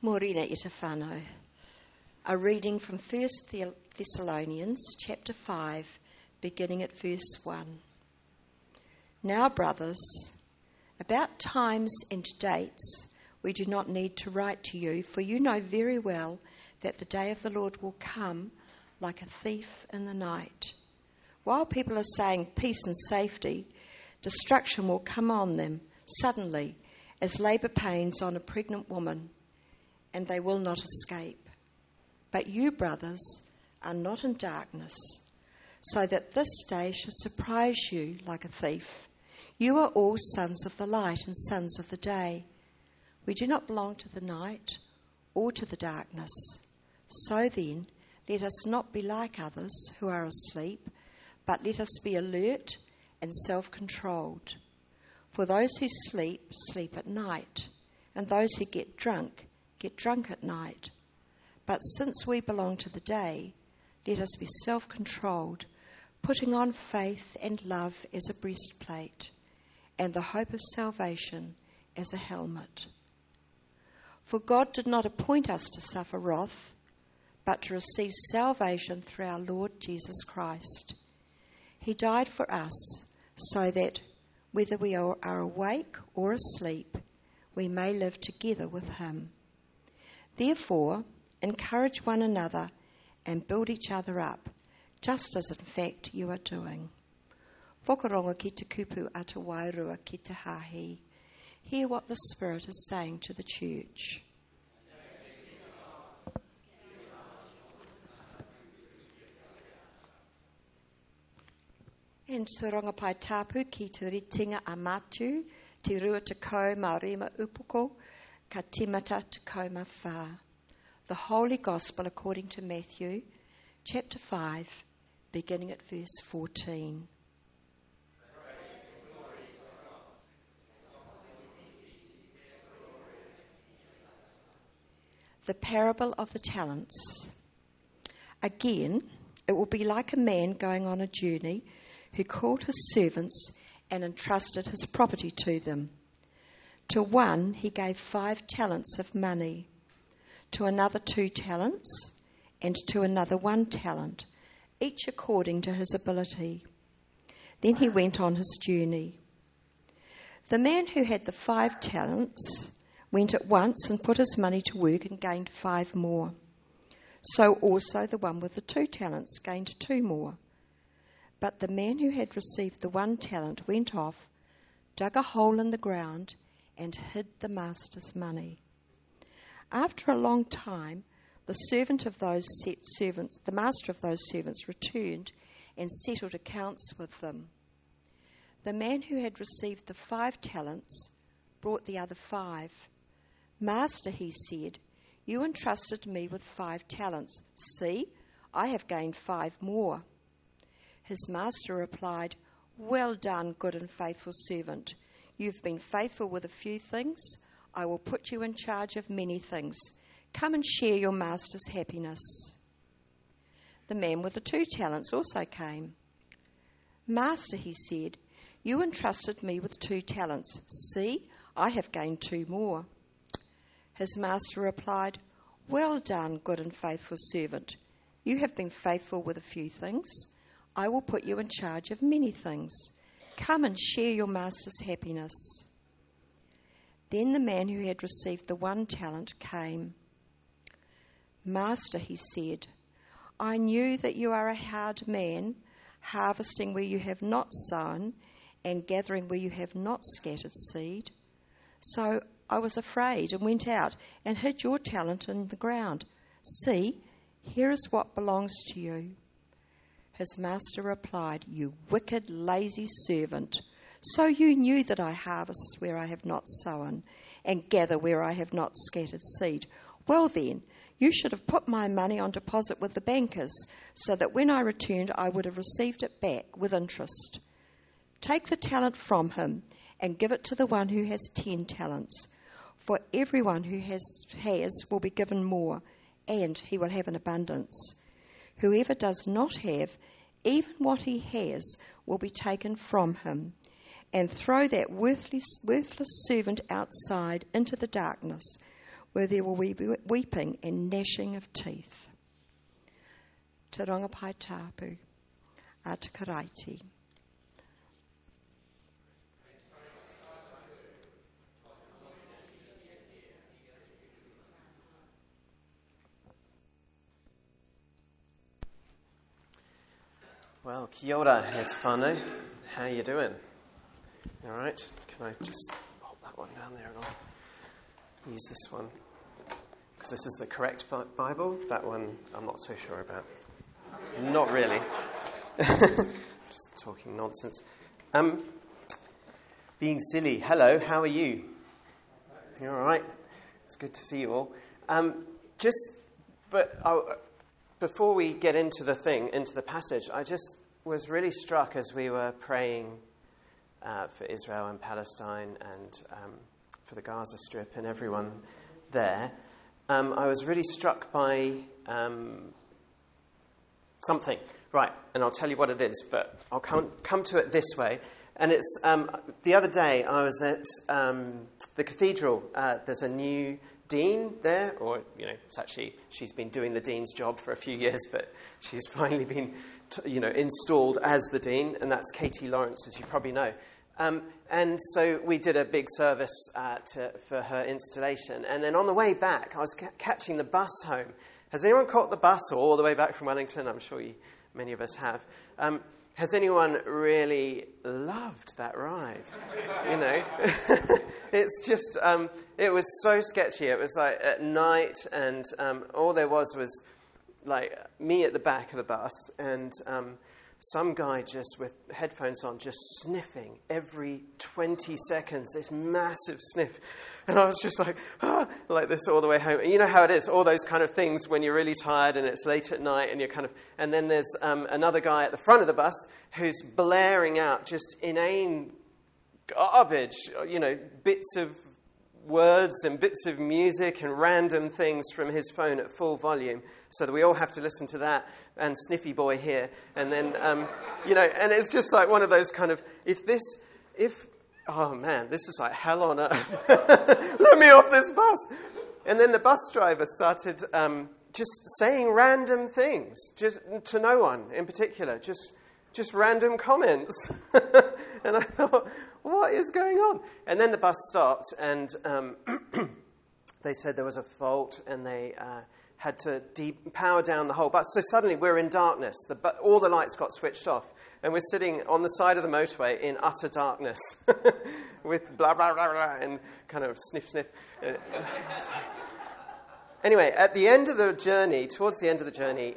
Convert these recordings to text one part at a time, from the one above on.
Morena e te whānau. A reading from 1 Thessalonians chapter 5, beginning at verse 1. Now, brothers, about times and dates we do not need to write to you, for you know very well that the day of the Lord will come like a thief in the night. While people are saying peace and safety, destruction will come on them suddenly as labour pains on a pregnant woman, and they will not escape. But you, brothers, are not in darkness, so that this day should surprise you like a thief. You are all sons of the light and sons of the day. We do not belong to the night or to the darkness. So then, let us not be like others who are asleep, but let us be alert and self-controlled. For those who sleep, sleep at night, and those who get drunk at night. But since we belong to the day, let us be self-controlled, putting on faith and love as a breastplate, and the hope of salvation as a helmet. For God did not appoint us to suffer wrath, but to receive salvation through our Lord Jesus Christ. He died for us, so that whether we are awake or asleep, we may live together with him. Therefore, encourage one another and build each other up, just as in fact you are doing. Whakaronga ki te kupu a te wairua ki te hahi. Hear what the Spirit is saying to the church. And Suranga Pai Tapu ki te ritinga a Matu, te rua te kau ma rima upoko, ka timata te kau ma whā. The Holy Gospel according to Matthew, chapter 5, beginning at verse 14. The parable of the talents. Again, it will be like a man going on a journey who called his servants and entrusted his property to them. To one he gave 5 talents of money, to another 2 talents, and to another 1 talent, each according to his ability. Then he went on his journey. The man who had the 5 talents went at once and put his money to work and gained 5 more. So also the one with the 2 talents gained 2 more. But the man who had received the 1 talent went off, dug a hole in the ground, and hid the master's money. After a long time, the master of those servants returned and settled accounts with them. The man who had received the 5 talents brought the other 5. Master, he said, you entrusted me with 5 talents. See, I have gained 5 more. His master replied, well done, good and faithful servant. You've been faithful with a few things. I will put you in charge of many things. Come and share your master's happiness. The man with the 2 talents also came. Master, he said, you entrusted me with 2 talents. See, I have gained 2 more. His master replied, well done, good and faithful servant. You have been faithful with a few things. I will put you in charge of many things. Come and share your master's happiness. Then the man who had received the 1 talent came. Master, he said, I knew that you are a hard man, harvesting where you have not sown and gathering where you have not scattered seed. So I was afraid and went out and hid your talent in the ground. See, here is what belongs to you. His master replied, you wicked, lazy servant. So you knew that I harvest where I have not sown and gather where I have not scattered seed. Well then, you should have put my money on deposit with the bankers, so that when I returned I would have received it back with interest. Take the talent from him and give it to the one who has 10 talents. For everyone who has will be given more, and he will have an abundance. Whoever does not have, even what he has will be taken from him. And throw that worthless servant outside into the darkness, where there will be weeping and gnashing of teeth. Te rongapai tāpu, a te karaiti. Well, kia ora, it's whānau. How are you doing? All right. Can I just pop that one down there and I'll use this one? Because this is the correct Bible. That one I'm not so sure about. Not really. Just talking nonsense. Being silly. Hello, how are you? You all right? It's good to see you all. Before we get into the passage, I just was really struck as we were praying for Israel and Palestine and for the Gaza Strip and everyone there. I was really struck by something. Right, and I'll tell you what it is, but I'll come to it this way. And it's the other day I was at the cathedral. There's a new dean there, or, it's actually, she's been doing the dean's job for a few years, but she's finally been, installed as the dean, and that's Katie Lawrence, as you probably know. And so we did a big service for her installation, and then on the way back, I was catching the bus home. Has anyone caught the bus all the way back from Wellington? I'm sure many of us have. Has anyone really loved that ride? It's just, it was so sketchy. It was like at night, and all there was like me at the back of the bus, and some guy just with headphones on, just sniffing every 20 seconds, this massive sniff. And I was just like this all the way home. And you know how it is, all those kind of things when you're really tired and it's late at night and and then there's another guy at the front of the bus who's blaring out just inane garbage, bits of words and bits of music and random things from his phone at full volume, so that we all have to listen to that, and Sniffy Boy here, and then, and it's just like one of those kind of, oh man, this is like hell on earth. Let me off this bus. And then the bus driver started just saying random things, just to no one in particular, just random comments. And I thought, what is going on? And then the bus stopped, and they said there was a fault, and they had to power down the whole bus. So suddenly we're in darkness. All the lights got switched off, and we're sitting on the side of the motorway in utter darkness with blah, blah, blah, blah, and kind of sniff, sniff. Anyway, towards the end of the journey,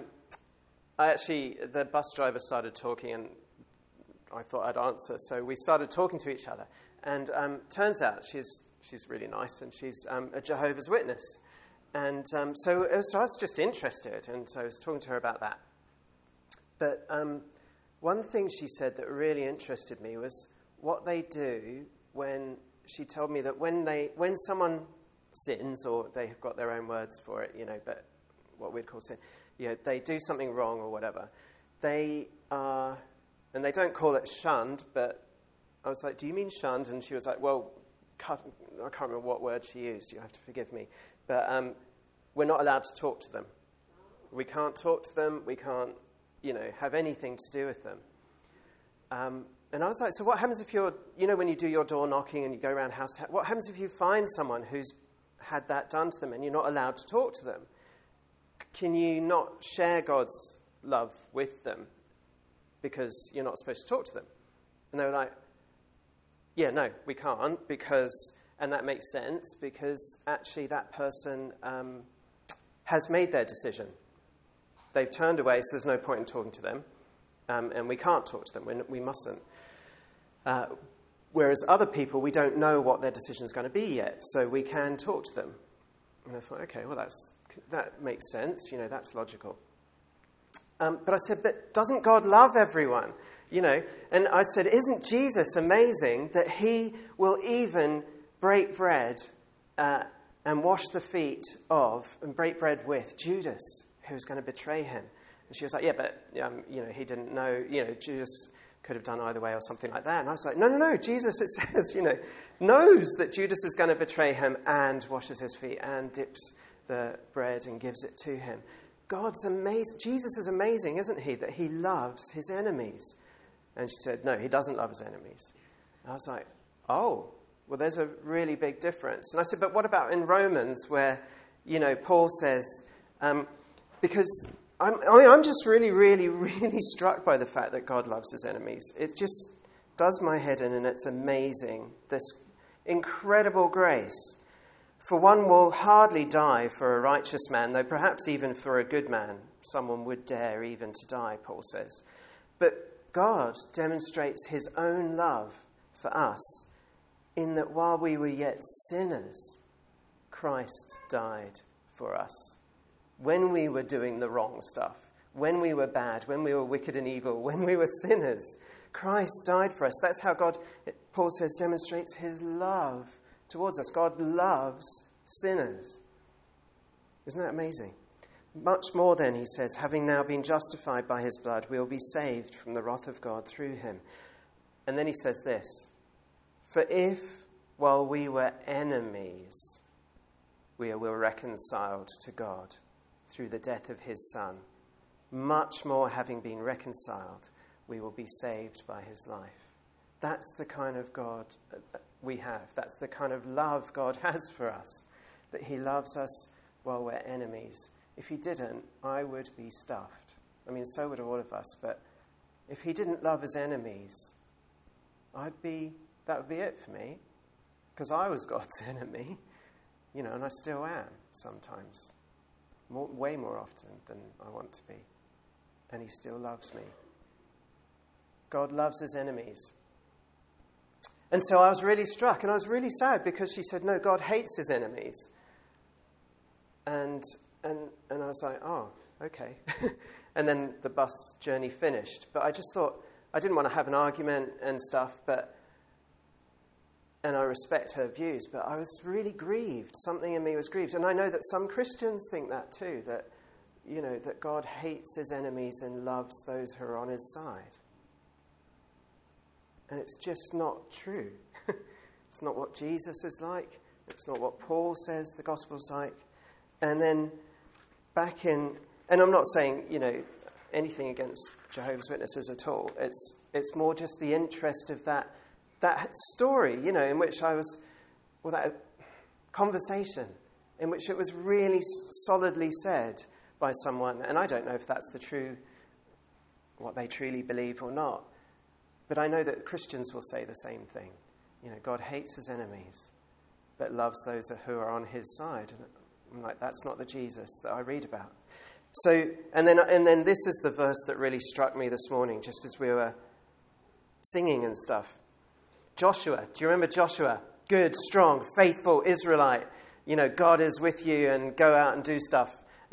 the bus driver started talking, and I thought I'd answer. So we started talking to each other. And turns out she's really nice, and she's a Jehovah's Witness. And so I was just interested, and so I was talking to her about that. But one thing she said that really interested me was what they do when she told me that when someone sins, or they have got their own words for it, but what we'd call sin, they do something wrong or whatever, they are, and they don't call it shunned, but I was like, do you mean shunned? And she was like, well, I can't remember what word she used, you have to forgive me, but we're not allowed to talk to them. We can't talk to them, we can't, have anything to do with them. And I was like, so what happens if you're, when you do your door knocking and you go around house to house, what happens if you find someone who's had that done to them and you're not allowed to talk to them? Can you not share God's love with them because you're not supposed to talk to them? And they were like, yeah, no, we can't, and that makes sense, because actually that person has made their decision. They've turned away, so there's no point in talking to them, and we can't talk to them, we mustn't. Whereas other people, we don't know what their decision is going to be yet, so we can talk to them. And I thought, okay, well, that makes sense, that's logical. But I said, but doesn't God love everyone? And I said, isn't Jesus amazing that he will even break bread and wash the feet of and break bread with Judas, who was going to betray him? And she was like, yeah, but he didn't know, Judas could have done either way or something like that. And I was like, no, Jesus, it says, knows that Judas is going to betray him and washes his feet and dips the bread and gives it to him. God's amazing. Jesus is amazing, isn't he, that he loves his enemies? And she said, no, he doesn't love his enemies. And I was like, oh, well, there's a really big difference. And I said, but what about in Romans where, Paul says, because I'm just really, really, really struck by the fact that God loves his enemies. It just does my head in, and it's amazing, this incredible grace. For one will hardly die for a righteous man, though perhaps even for a good man someone would dare even to die, Paul says. But God demonstrates his own love for us in that while we were yet sinners, Christ died for us. When we were doing the wrong stuff, when we were bad, when we were wicked and evil, when we were sinners, Christ died for us. That's how God, Paul says, demonstrates his love towards us. God loves sinners. Isn't that amazing? Much more then, he says, having now been justified by his blood, we will be saved from the wrath of God through him. And then he says this, for if, while we were enemies, we were reconciled to God through the death of his Son, much more having been reconciled, we will be saved by his life. That's the kind of God we have. That's the kind of love God has for us, that he loves us while we're enemies. If he didn't, I would be stuffed. I mean, so would all of us. But if he didn't love his enemies, that would be it for me, because I was God's enemy, and I still am sometimes, way more often than I want to be. And he still loves me. God loves his enemies. And so I was really struck, and I was really sad because she said, no, God hates his enemies. And I was like, oh, okay. And then the bus journey finished. But I just thought, I didn't want to have an argument and stuff, and I respect her views, but I was really grieved. Something in me was grieved. And I know that some Christians think that too, that God hates his enemies and loves those who are on his side. And it's just not true. It's not what Jesus is like. It's not what Paul says the gospel's like. And then and I'm not saying, anything against Jehovah's Witnesses at all. It's more just the interest of that story, in which that conversation, in which it was really solidly said by someone. And I don't know if that's what they truly believe or not. But I know that Christians will say the same thing. God hates his enemies, but loves those who are on his side. And I'm like, that's not the Jesus that I read about. So, and then this is the verse that really struck me this morning, just as we were singing and stuff. Joshua, do you remember Joshua? Good, strong, faithful Israelite. God is with you and go out and do stuff.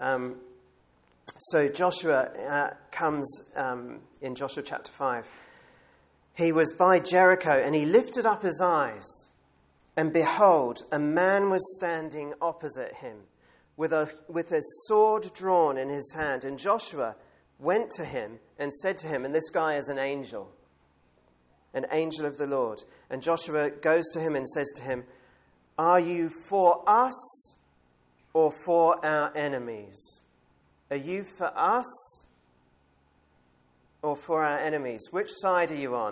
So Joshua comes in Joshua chapter 5. He was by Jericho, and he lifted up his eyes, and behold, a man was standing opposite him with a sword drawn in his hand. And Joshua went to him and said to him, and this guy is an angel of the Lord. And Joshua goes to him and says to him, are you for us or for our enemies? Are you for us or for our enemies? Which side are you on?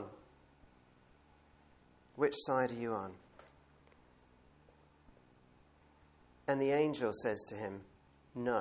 Which side are you on? And the angel says to him, no.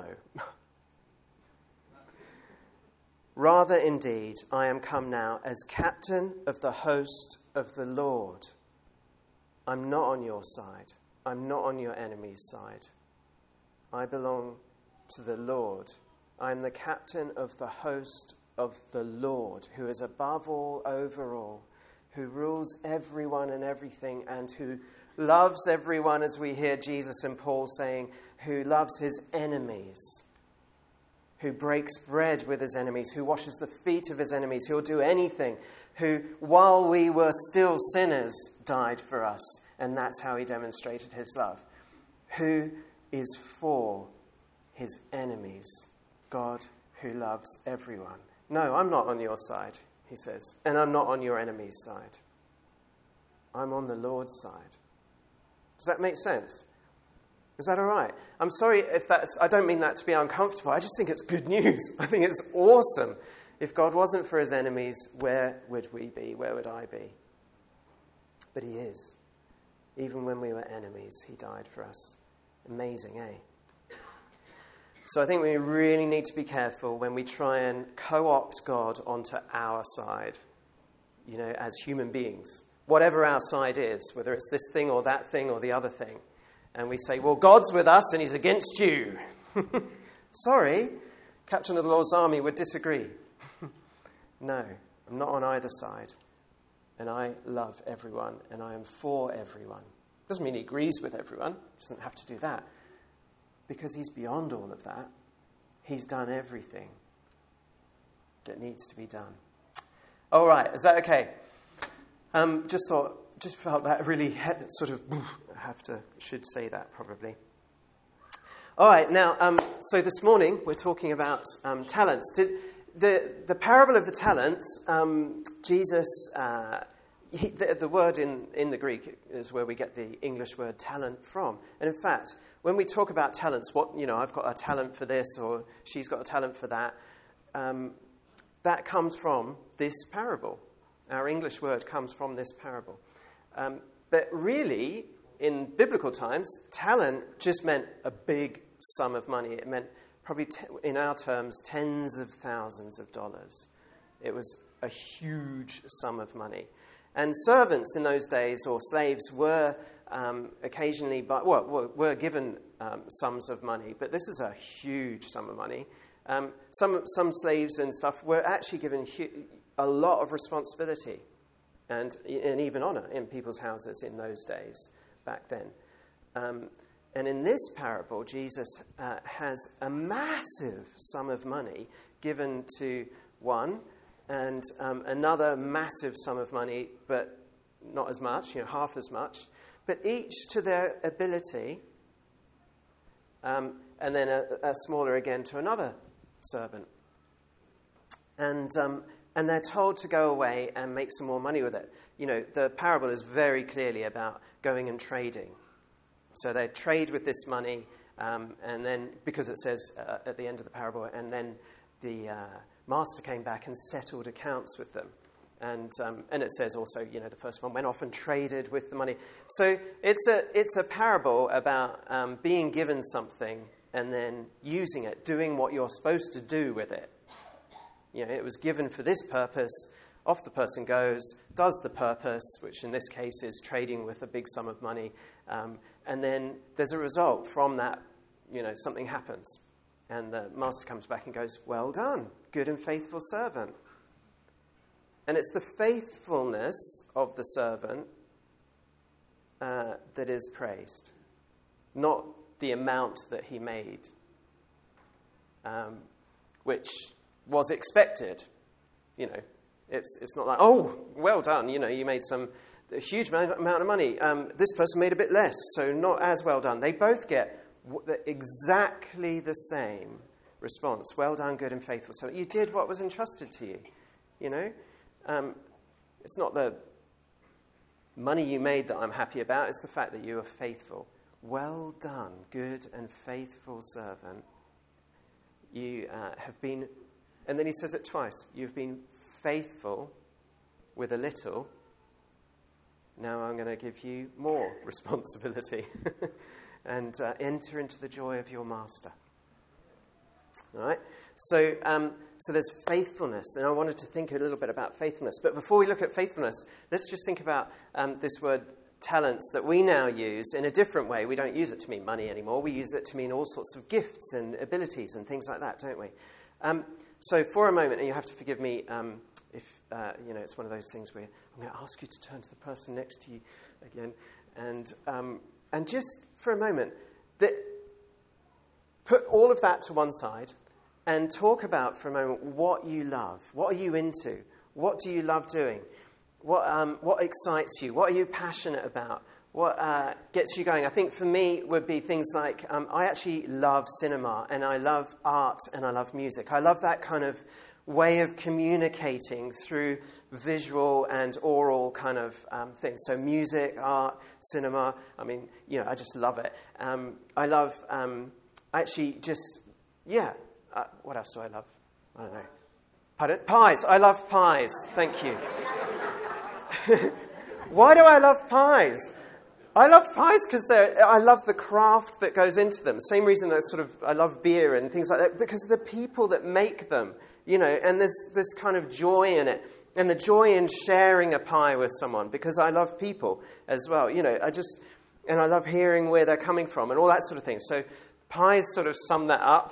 Rather, indeed, I am come now as captain of the host of the Lord. I'm not on your side. I'm not on your enemy's side. I belong to the Lord. I'm the captain of the host of the Lord, who is above all, over all, who rules everyone and everything, and who loves everyone, as we hear Jesus and Paul saying, who loves his enemies, who breaks bread with his enemies, who washes the feet of his enemies, who will do anything, who, while we were still sinners, died for us. And that's how he demonstrated his love. Who is for his enemies? God, who loves everyone. No, I'm not on your side. he says, and I'm not on your enemy's side. I'm on the Lord's side. Does that make sense? Is that all right? I'm sorry if I don't mean that to be uncomfortable. I just think it's good news. I think it's awesome. If God wasn't for his enemies, where would we be? Where would I be? But he is. Even when we were enemies, he died for us. Amazing, eh? So I think we really need to be careful when we try and co-opt God onto our side, as human beings. Whatever our side is, whether it's this thing or that thing or the other thing. And we say, well, God's with us and he's against you. Sorry, Captain of the Lord's army would disagree. No, I'm not on either side. And I love everyone and I am for everyone. Doesn't mean he agrees with everyone. He doesn't have to do that. Because he's beyond all of that. He's done everything that needs to be done. All right, is that okay? Just felt that really sort of, should say that probably. All right, now, so this morning we're talking about talents. The parable of the talents, Jesus, the word in the Greek is where we get the English word talent from. And in fact, when we talk about talents, I've got a talent for this or she's got a talent for that, that comes from this parable. Our English word comes from this parable. But really, in biblical times, talent just meant a big sum of money. It meant probably, in our terms, tens of thousands of dollars. It was a huge sum of money. And servants in those days, or slaves, were occasionally, were given sums of money. But this is a huge sum of money. Some slaves and stuff were actually given a lot of responsibility and even honor in people's houses in those days, back then. And in this parable, Jesus has a massive sum of money given to one, and another massive sum of money, but not as much, half as much, but each to their ability, and then a smaller again to another servant. And they're told to go away and make some more money with it. The parable is very clearly about going and trading. So they trade with this money, and then, because it says at the end of the parable, and then the master came back and settled accounts with them. And it says also, the first one went off and traded with the money. So it's a parable about being given something and then using it, doing what you're supposed to do with it. It was given for this purpose. Off the person goes, does the purpose, which in this case is trading with a big sum of money, and then there's a result from that. Something happens, and the master comes back and goes, "Well done, good and faithful servant." And it's the faithfulness of the servant that is praised, not the amount that he made, which was expected. It's not like, oh, well done, you made a huge amount of money. This person made a bit less, so not as well done. They both get exactly the same response. Well done, good and faithful. So you did what was entrusted to you, It's not the money you made that I'm happy about. It's the fact that you were faithful. Well done, good and faithful servant. You have been... And then he says it twice. You've been faithful with a little. Now I'm going to give you more responsibility. And enter into the joy of your master. All right? So there's faithfulness. And I wanted to think a little bit about faithfulness. But before we look at faithfulness, let's just think about this word talents that we now use in a different way. We don't use it to mean money anymore. We use it to mean all sorts of gifts and abilities and things like that, don't we? So for a moment, and you have to forgive me if it's one of those things where I'm going to ask you to turn to the person next to you again, and just for a moment, put all of that to one side and talk about for a moment what you love. What are you into? What do you love doing? What excites you? What are you passionate about? What gets you going? I think for me would be things like I actually love cinema, and I love art, and I love music. I love that kind of way of communicating through visual and oral kind of things. So music, art, cinema, I mean, I just love it. I love, what else do I love? I don't know. Pardon? Pies. I love pies. Thank you. Why do I love pies? I love pies because I love the craft that goes into them. Same reason I love beer and things like that, because of the people that make them, and there's this kind of joy in it. And the joy in sharing a pie with someone, because I love people as well. And I love hearing where they're coming from and all that sort of thing. So pies sort of sum that up.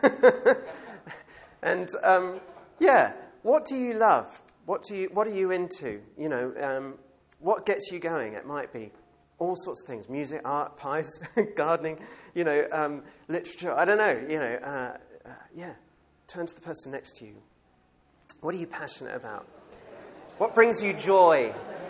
And, what do you love? What are you into? What gets you going? It might be all sorts of things: music, art, pies, gardening, literature. I don't know. Turn to the person next to you. What are you passionate about? What brings you joy?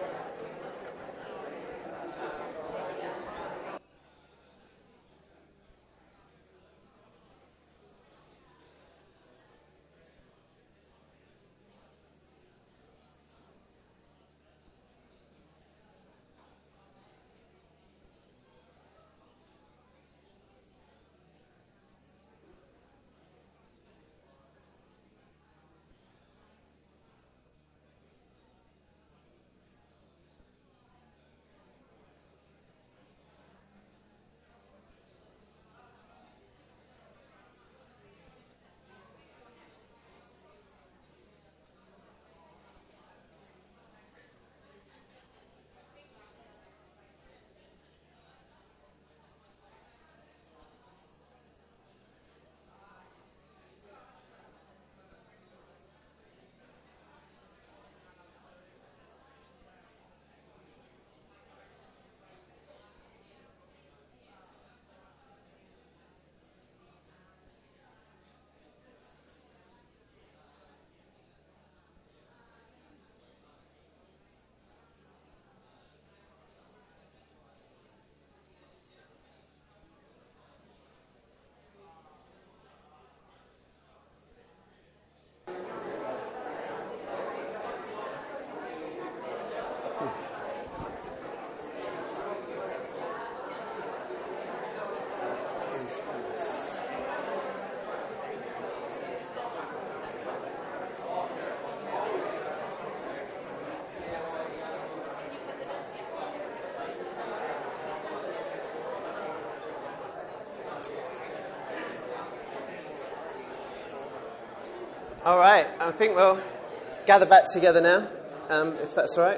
All right, I think we'll gather back together now, if that's all right.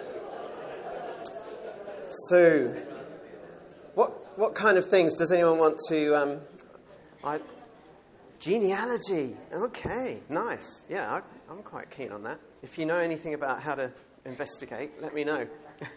So, what kind of things does anyone want to... genealogy. Okay, nice. Yeah, I'm quite keen on that. If you know anything about how to investigate, let me know.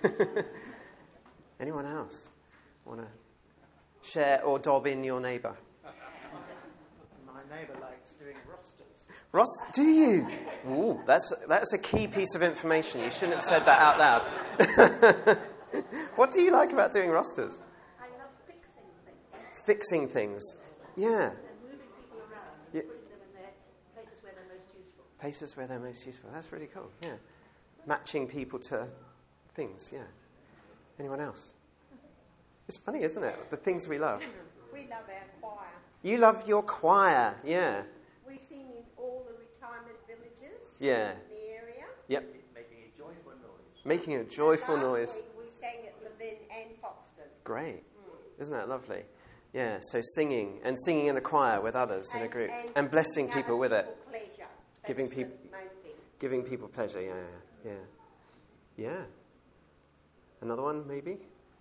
Anyone else want to share or dob in your neighbour? My neighbour likes doing rosters. Do you? Ooh, that's a key piece of information. You shouldn't have said that out loud. What do you like about doing rosters? I love fixing things. Fixing things. Yeah. And moving people around and putting them in their places where they're most useful. Places where they're most useful. That's really cool. Yeah. Matching people to things. Yeah. Anyone else? It's funny, isn't it? The things we love. We love our choir. You love your choir. Yeah. We sing in all the retirement villages Yeah. in the area. Yep. Making a joyful noise. Making a joyful Last noise. week we sang at Levin and Foxton. Great. Isn't that lovely? Yeah, so singing in a choir with others in a group and blessing giving people other with it. people pleasure. Giving That's the people- main thing. Giving people pleasure, yeah. Another one, maybe?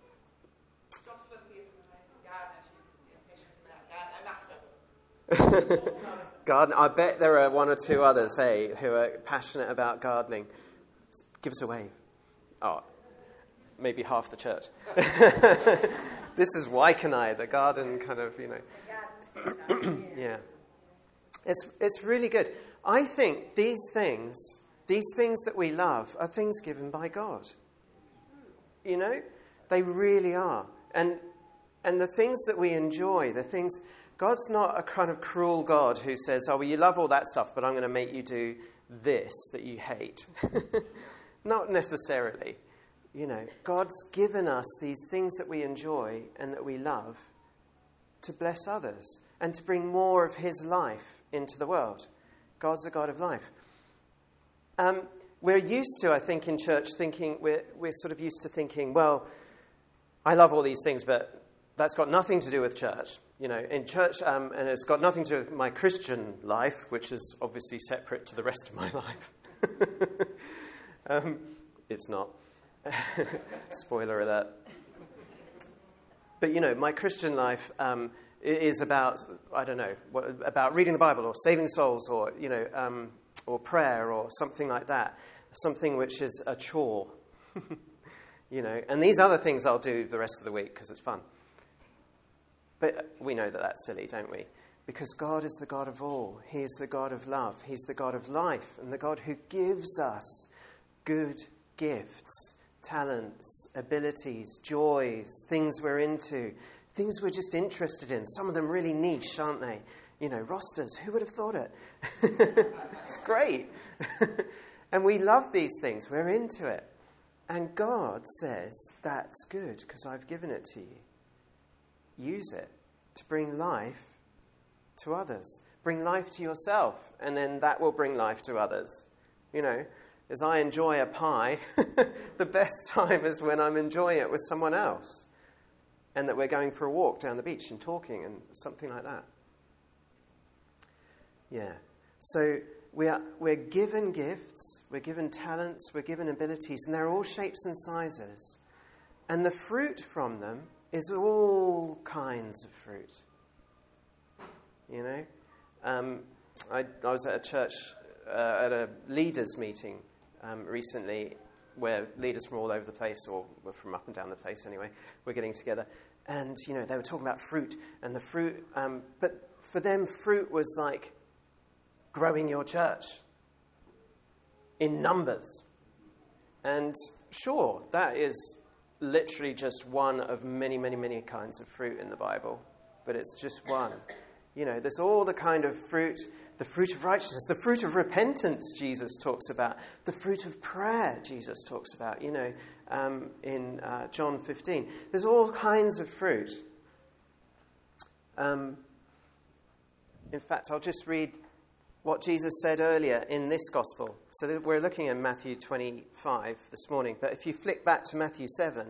Garden. I bet there are one or two others, who are passionate about gardening. Give us a wave. Oh, maybe half the church. This is Waikanae, the garden kind of, Yeah. It's really good. I think these things that we love are things given by God. They really are. And the things that we enjoy, God's not a kind of cruel God who says, oh, well, you love all that stuff, but I'm going to make you do this that you hate. Not necessarily. You know, God's given us these things that we enjoy and that we love to bless others and to bring more of his life into the world. God's a God of life. We're used to, I think, in church thinking, we're sort of used to thinking, well, I love all these things, but that's got nothing to do with church. You know, in church, and it's got nothing to do with my Christian life, which is obviously separate to the rest of my life. It's not. Spoiler alert. But, you know, my Christian life is about, I don't know, about reading the Bible or saving souls or, you know, or prayer or something like that. Something which is a chore. You know, and these other things I'll do the rest of the week because it's fun. But we know that that's silly, don't we? Because God is the God of all. He is the God of love. He's the God of life and the God who gives us good gifts, talents, abilities, joys, things we're into, things we're just interested in. Some of them really niche, aren't they? You know, rosters. Who would have thought it? It's great. And we love these things. We're into it. And God says, that's good because I've given it to you. Use it to bring life to others. Bring life to yourself, and then that will bring life to others. You know, as I enjoy a pie, the best time is when I'm enjoying it with someone else. And that we're going for a walk down the beach and talking and something like that. Yeah. So we're given gifts, we're given talents, we're given abilities, and they're all shapes and sizes. And the fruit from them is all kinds of fruit. You know? I was at a church, at a leaders meeting recently, where leaders from all over the place, or from up and down the place anyway, were getting together. And, you know, they were talking about fruit, and the fruit, but for them, fruit was like growing your church in numbers. And sure, that is literally just one of many, many, many kinds of fruit in the Bible. But it's just one. You know, there's all the kind of fruit, the fruit of righteousness, the fruit of repentance Jesus talks about, the fruit of prayer Jesus talks about, you know, in John 15. There's all kinds of fruit. In fact, I'll just read what Jesus said earlier in this gospel. So we're looking at Matthew 25 this morning, but if you flick back to Matthew 7,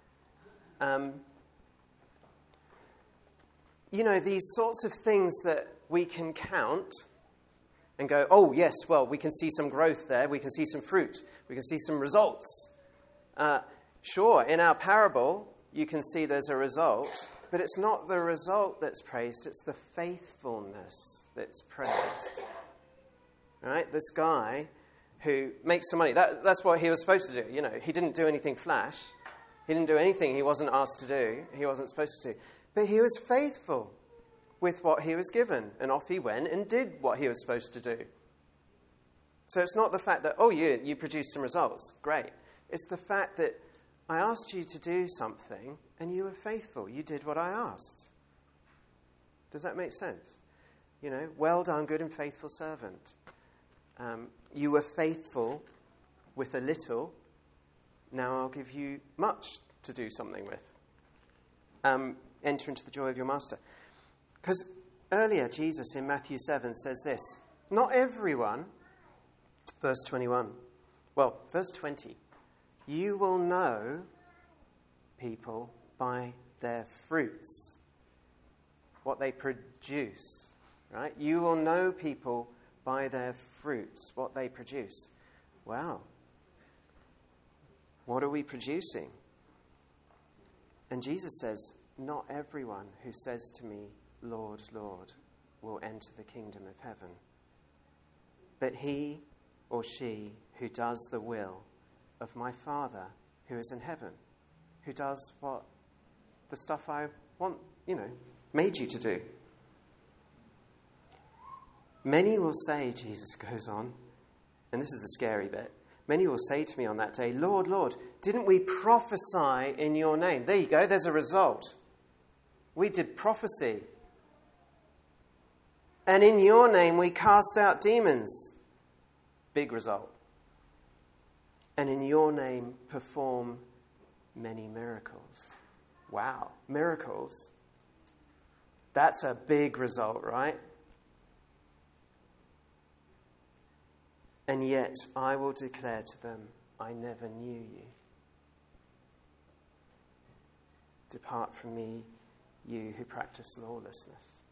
you know, these sorts of things that we can count and go, oh, yes, well, we can see some growth there, we can see some fruit, we can see some results. Sure, in our parable, you can see there's a result, but it's not the result that's praised, it's the faithfulness that's praised. All right, this guy who makes some money, that's what he was supposed to do. You know, he didn't do anything flash. He didn't do anything he wasn't asked to do. He wasn't supposed to do. But he was faithful with what he was given. And off he went and did what he was supposed to do. So it's not the fact that, oh, you produced some results. Great. It's the fact that I asked you to do something and you were faithful. You did what I asked. Does that make sense? You know, well done, good and faithful servant. You were faithful with a little. Now I'll give you much to do something with. Enter into the joy of your master. Because earlier, Jesus in Matthew 7 says this, not everyone, verse 21, well, verse 20, you will know people by their fruits, what they produce, right? You will know people by their fruits, what they produce. Wow. What are we producing? And Jesus says, not everyone who says to me, Lord, Lord, will enter the kingdom of heaven, but he or she who does the will of my Father who is in heaven, who does what the stuff I want, you know, made you to do. Many will say, Jesus goes on, and this is the scary bit, many will say to me on that day, Lord, Lord, didn't we prophesy in your name? There you go, there's a result. We did prophecy. And in your name we cast out demons. Big result. And in your name perform many miracles. Wow, miracles. That's a big result, right? And yet I will declare to them, I never knew you. Depart from me, you who practice lawlessness.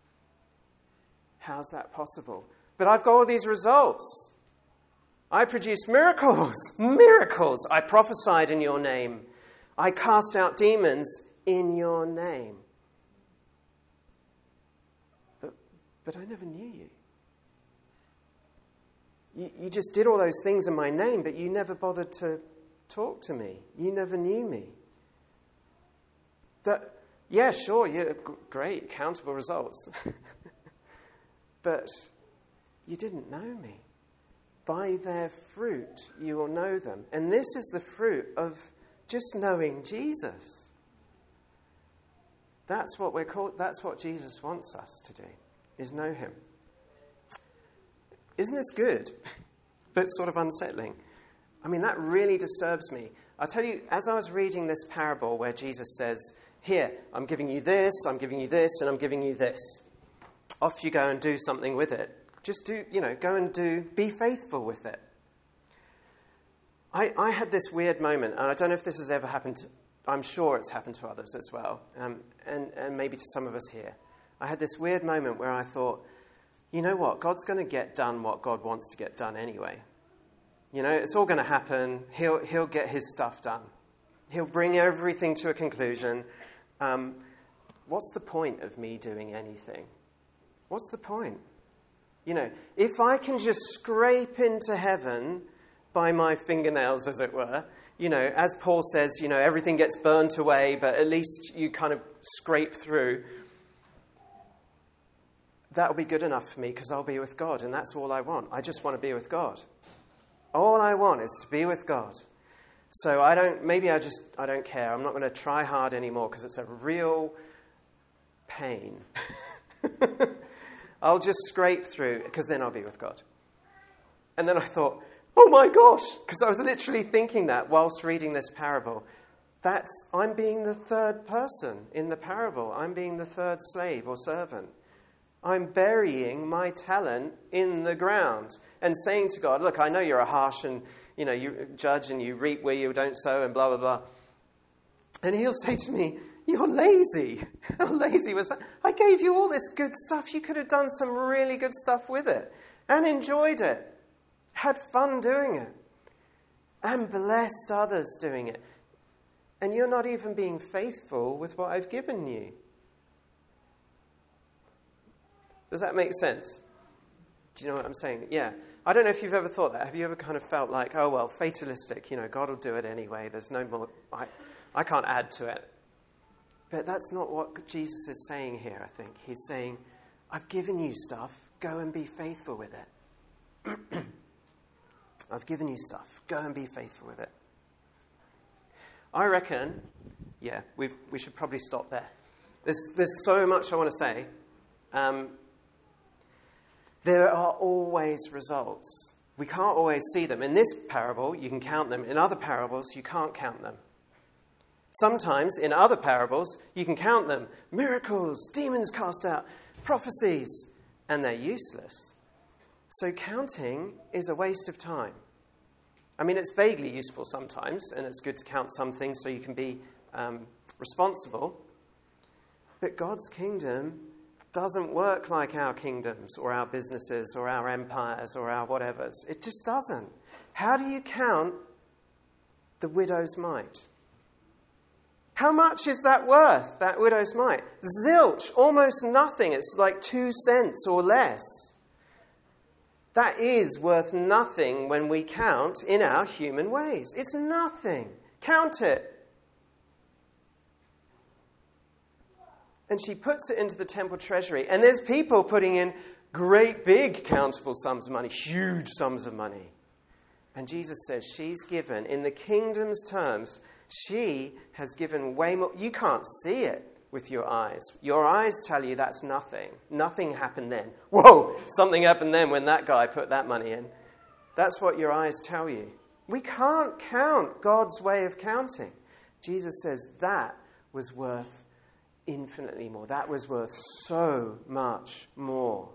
How's that possible? But I've got all these results. I produced miracles. Miracles. I prophesied in your name. I cast out demons in your name. But I never knew you. You just did all those things in my name, but you never bothered to talk to me. You never knew me. Yeah, sure, great, countable results. But you didn't know me. By their fruit you will know them. And this is the fruit of just knowing Jesus. That's what we're called. That's what Jesus wants us to do, is know him. Isn't this good? But sort of unsettling. I mean, that really disturbs me. I'll tell you, as I was reading this parable where Jesus says, here, I'm giving you this, and I'm giving you this. Off you go and do something with it. Just go and be faithful with it. I had this weird moment, and I don't know if this has ever happened. I'm sure it's happened to others as well, and maybe to some of us here. I had this weird moment where I thought, you know what? God's going to get done what God wants to get done anyway. It's all going to happen. He'll get his stuff done. He'll bring everything to a conclusion. What's the point of me doing anything? What's the point? If I can just scrape into heaven by my fingernails, as it were, as Paul says, everything gets burnt away, but at least you kind of scrape through. That'll be good enough for me because I'll be with God, and that's all I want. I just want to be with God. All I want is to be with God. So I don't care. I'm not going to try hard anymore because it's a real pain. I'll just scrape through because then I'll be with God. And then I thought, oh my gosh, because I was literally thinking that whilst reading this parable. I'm being the third person in the parable. I'm being the third slave or servant. I'm burying my talent in the ground and saying to God, look, I know you're a harsh and, you judge and you reap where you don't sow and blah, blah, blah. And he'll say to me, you're lazy. How lazy was that? I gave you all this good stuff. You could have done some really good stuff with it and enjoyed it, had fun doing it, and blessed others doing it. And you're not even being faithful with what I've given you. Does that make sense? Do you know what I'm saying? Yeah. I don't know if you've ever thought that. Have you ever kind of felt like, oh, well, fatalistic, God will do it anyway. There's no more, I can't add to it. But that's not what Jesus is saying here, I think. He's saying, I've given you stuff. Go and be faithful with it. I've given you stuff. Go and be faithful with it. I reckon, we should probably stop there. There's so much I want to say. There are always results. We can't always see them. In this parable, you can count them. In other parables, you can't count them. Sometimes, in other parables, you can count them. Miracles, demons cast out, prophecies, and they're useless. So counting is a waste of time. I mean, it's vaguely useful sometimes, and it's good to count some things so you can be responsible. But God's kingdom doesn't work like our kingdoms or our businesses or our empires or our whatevers. It just doesn't. How do you count the widow's mite? How much is that worth, that widow's mite? Zilch, almost nothing. It's like 2 cents or less. That is worth nothing when we count in our human ways. It's nothing. Count it. And she puts it into the temple treasury. And there's people putting in great big countable sums of money, huge sums of money. And Jesus says she's given, in the kingdom's terms, she has given way more. You can't see it with your eyes. Your eyes tell you that's nothing. Nothing happened then. Whoa, something happened then when that guy put that money in. That's what your eyes tell you. We can't count God's way of counting. Jesus says that was worth infinitely more. That was worth so much more.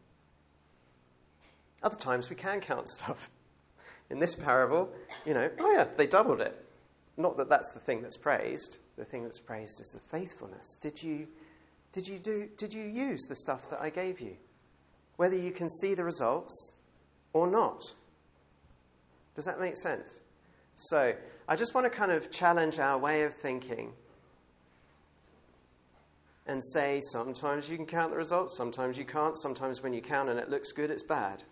Other times we can count stuff. In this parable, they doubled it. Not that that's the thing that's praised. The thing that's praised is the faithfulness. Did you use the stuff that I gave you? Whether you can see the results or not. Does that make sense? So, I just want to kind of challenge our way of thinking and say sometimes you can count the results, sometimes you can't. Sometimes when you count and it looks good, it's bad.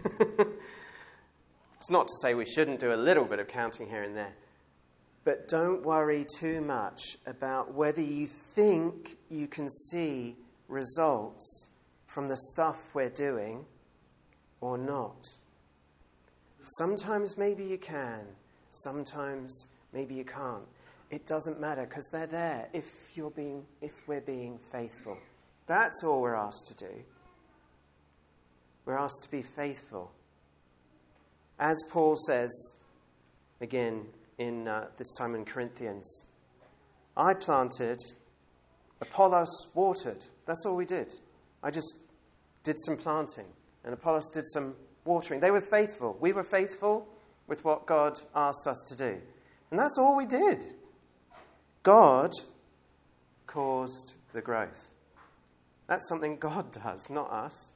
It's not to say we shouldn't do a little bit of counting here and there. But don't worry too much about whether you think you can see results from the stuff we're doing or not. Sometimes maybe you can. Sometimes maybe you can't. It doesn't matter because they're there if we're being faithful. That's all we're asked to do. We're asked to be faithful. As Paul says, again, in this time in Corinthians, I planted, Apollos watered. That's all we did. I just did some planting, and Apollos did some watering. They were faithful. We were faithful with what God asked us to do. And that's all we did. God caused the growth. That's something God does, not us.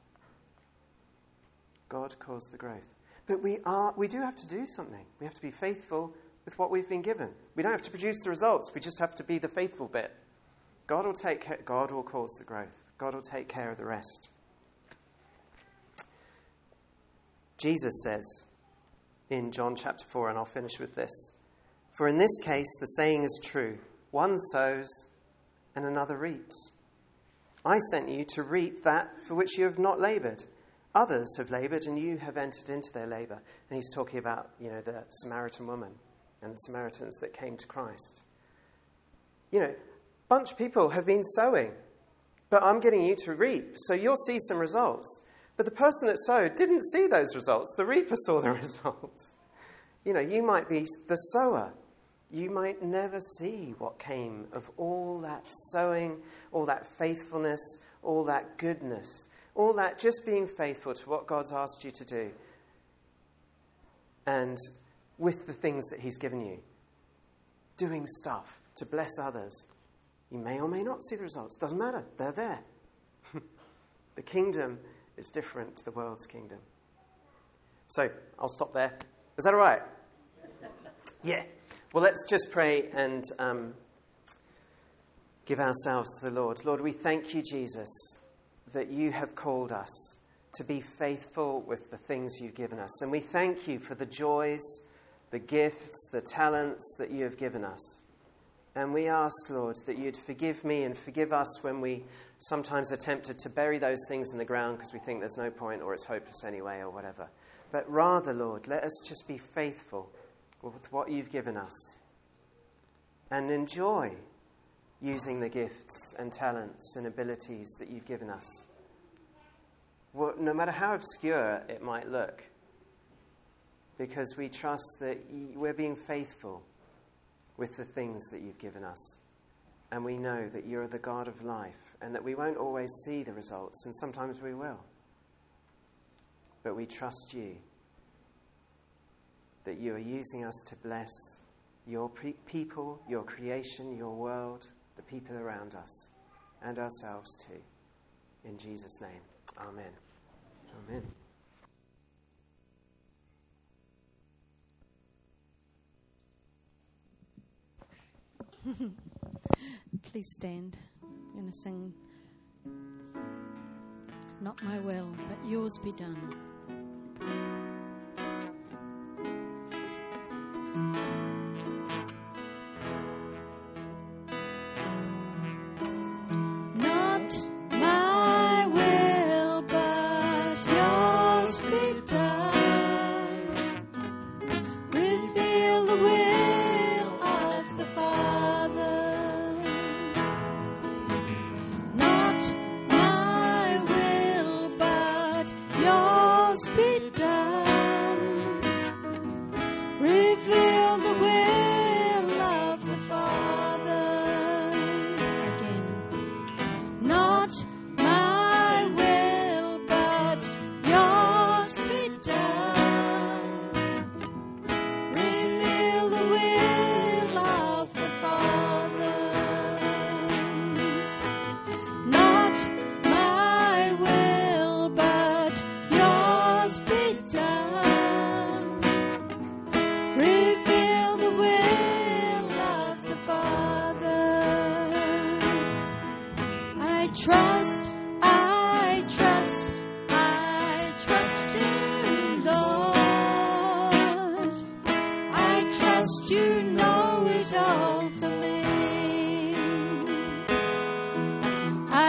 God caused the growth. But we do have to do something. We have to be faithful with what we've been given. We don't have to produce the results. We just have to be the faithful bit. God will take care. God will cause the growth. God will take care of the rest. Jesus says in John chapter 4, and I'll finish with this, "For in this case the saying is true, one sows and another reaps. I sent you to reap that for which you have not laboured. Others have laboured and you have entered into their labour." And he's talking about, the Samaritan woman and the Samaritans that came to Christ. A bunch of people have been sowing, but I'm getting you to reap, so you'll see some results. But the person that sowed didn't see those results. The reaper saw the results. You might be the sower. You might never see what came of all that sowing, all that faithfulness, all that goodness, all that just being faithful to what God's asked you to do. And with the things that he's given you, doing stuff to bless others. You may or may not see the results. Doesn't matter. They're there. The kingdom is different to the world's kingdom. So, I'll stop there. Is that all right? Yeah. Well, let's just pray and give ourselves to the Lord. Lord, we thank you, Jesus, that you have called us to be faithful with the things you've given us. And we thank you for the joys, the gifts, the talents that you have given us. And we ask, Lord, that you'd forgive me and forgive us when we sometimes are tempted to bury those things in the ground because we think there's no point or it's hopeless anyway or whatever. But rather, Lord, let us just be faithful with what you've given us and enjoy using the gifts and talents and abilities that you've given us. Well, no matter how obscure it might look, because we trust that we're being faithful with the things that you've given us. And we know that you're the God of life and that we won't always see the results, and sometimes we will. But we trust you that you are using us to bless your people, your creation, your world, the people around us, and ourselves too. In Jesus' name, amen. Amen. Please stand. I'm going to sing "Not My Will, But Yours Be Done." Yours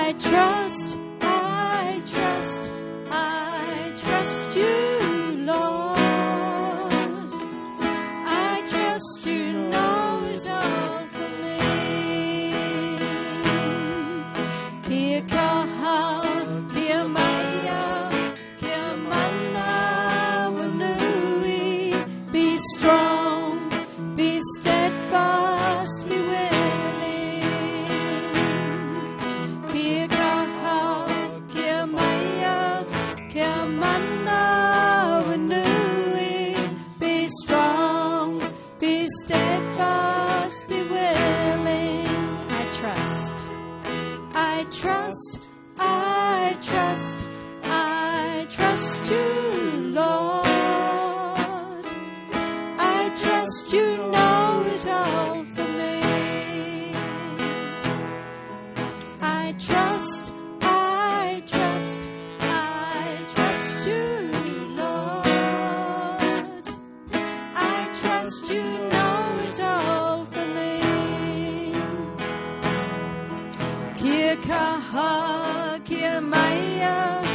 you, Lord. I trust you know it all for me. Kia kaha, kia maya, kia mana wanui. Be strong, be steadfast, be willing. Kia kaha, kia maya, kia mana wanui. Be strong, be steadfast, be willing. I trust, I trust, I trust, I trust you, Lord. I trust you know it all for me. I trust, I trust, I trust you, Lord. I trust you know it all for me. Kia kaha, kia maya,